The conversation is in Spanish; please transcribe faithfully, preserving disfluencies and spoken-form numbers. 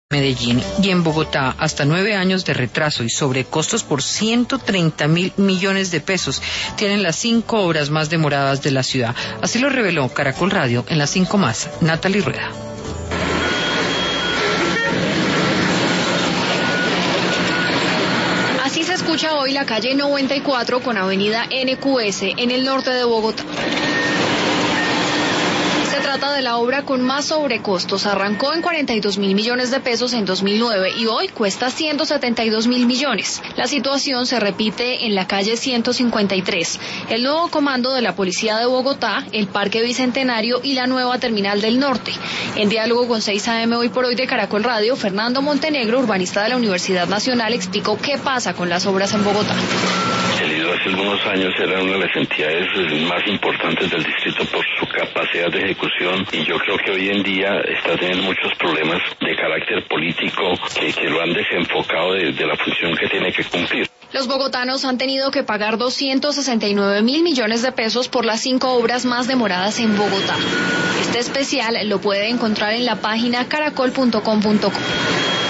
Medellín y en Bogotá hasta nueve años de retraso y sobrecostos por ciento treinta mil millones de pesos tienen las cinco obras más demoradas de la ciudad. Así lo reveló Caracol Radio en las cinco más. Natalie Rueda. Así se escucha hoy la calle noventa y cuatro con avenida N Q S en el norte de Bogotá. Se trata de la obra con más sobrecostos. Arrancó en cuarenta y dos mil millones de pesos en dos mil nueve y hoy cuesta ciento setenta y dos mil millones. La situación se repite en la calle ciento cincuenta y tres. El nuevo comando de la Policía de Bogotá, el Parque Bicentenario y la nueva Terminal del Norte. En diálogo con seis A M Hoy por Hoy de Caracol Radio, Fernando Montenegro, urbanista de la Universidad Nacional, explicó qué pasa con las obras en Bogotá. El I D O hace algunos años era una de las entidades más importantes del distrito por su capacidad de ejecución y yo creo que hoy en día está teniendo muchos problemas de carácter político que, que lo han desenfocado de, de la función que tiene que cumplir. Los bogotanos han tenido que pagar doscientos sesenta y nueve mil millones de pesos por las cinco obras más demoradas en Bogotá. Este especial lo puede encontrar en la página caracol punto com punto co.